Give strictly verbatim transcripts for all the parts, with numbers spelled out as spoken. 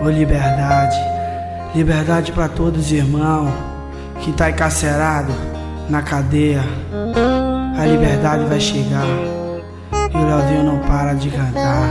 Ô liberdade, liberdade pra todos irmão que tá encarcerado na cadeia. A liberdade vai chegar e o Leozinho não para de cantar.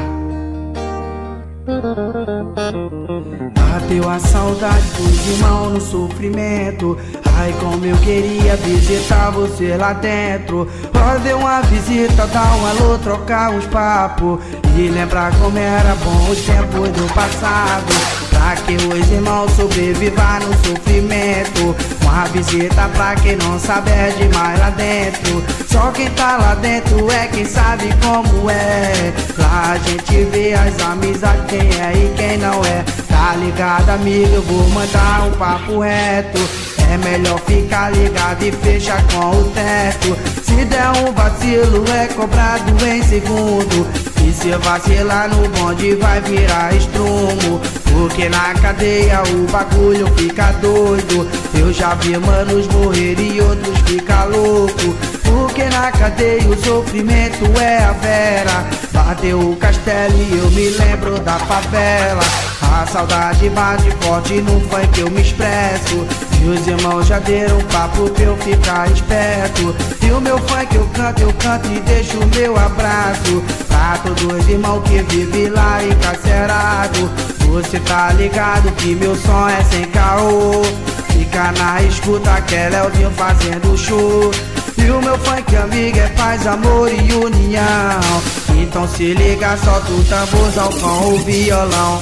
Bateu a saudade dos irmãos no sofrimento. Ai, como eu queria visitar você lá dentro. Fazer uma visita, dar um alô, trocar uns papos e lembrar como era bom os tempos do passado. Pra que os irmãos sobrevivam no sofrimento. Uma visita pra quem não sabe é demais lá dentro. Só quem tá lá dentro é quem sabe como é. Lá a gente vê as amizades, quem é e quem não é. Tá ligado, amigo? Eu vou mandar um papo reto. É melhor ficar ligado e fechar com o teto. Se der um vacilo é cobrado em segundo. E se vacilar no bonde vai virar estrumo. Porque na cadeia o bagulho fica doido. Eu já vi manos morrer e outros ficar louco. Porque na cadeia o sofrimento é a vera. Bateu o castelo e eu me lembro da favela. A saudade bate forte no funk eu me expresso. E os irmãos já deram papo pra eu ficar esperto. E o meu funk eu canto, eu canto e deixo o meu abraço pra todos os irmãos que vivem lá encarcerado. Você tá ligado que meu som é sem caô. Fica na escuta que é Leozinho fazendo show. E o meu funk amigo é paz, amor e união. Então se liga, solta o tamborzão com o violão.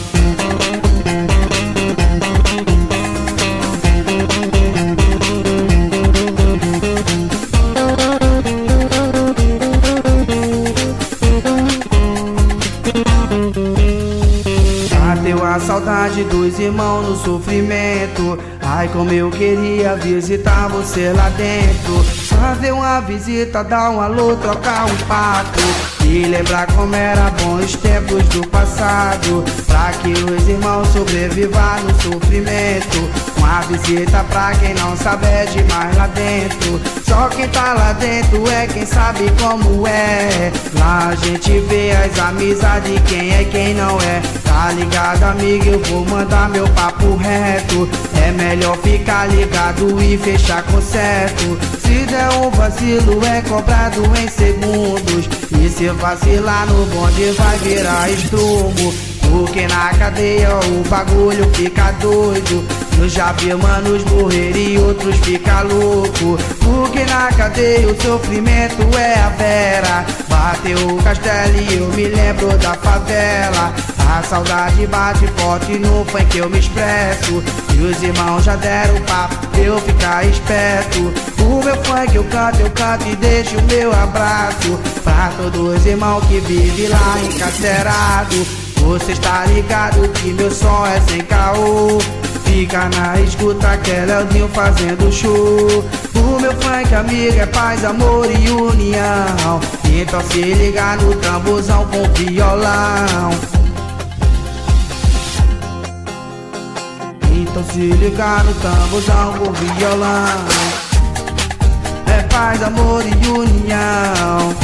Bateu a saudade dos irmãos no sofrimento. Ai, como eu queria visitar você lá dentro. Fazer uma visita, dar um alô, trocar um papo e lembrar como era bom os tempos do passado. Pra que os irmãos sobrevivam no sofrimento. Uma visita pra quem não sabe é demais lá dentro. Só quem tá lá dentro é quem sabe como é. Lá a gente vê as amizades, quem é quem não é. Tá ligado, amigo? Eu vou mandar meu papo reto. É melhor ficar ligado e fechar com certo. Se der um vacilo é cobrado em segundos. E se vacilar no bonde vai virar estrumo. Porque na cadeia o bagulho fica doido. Eu já vi manos morrer e outros ficar louco. Porque na cadeia o sofrimento é a vera. Bateu o castelo e eu me lembro da favela. A saudade bate forte no funk eu me expresso. E os irmãos já deram papo pra eu ficar esperto. O meu funk eu canto, eu canto e deixo o meu abraço pra todos os irmãos que vivem lá encarcerado. Você está ligado que meu som é sem caô. Fica na escuta que é Leozinho fazendo show. O meu funk amigo é paz, amor e união. Então se liga no tamborzão com violão. Então se liga no tamborzão com violão. É paz, amor e união.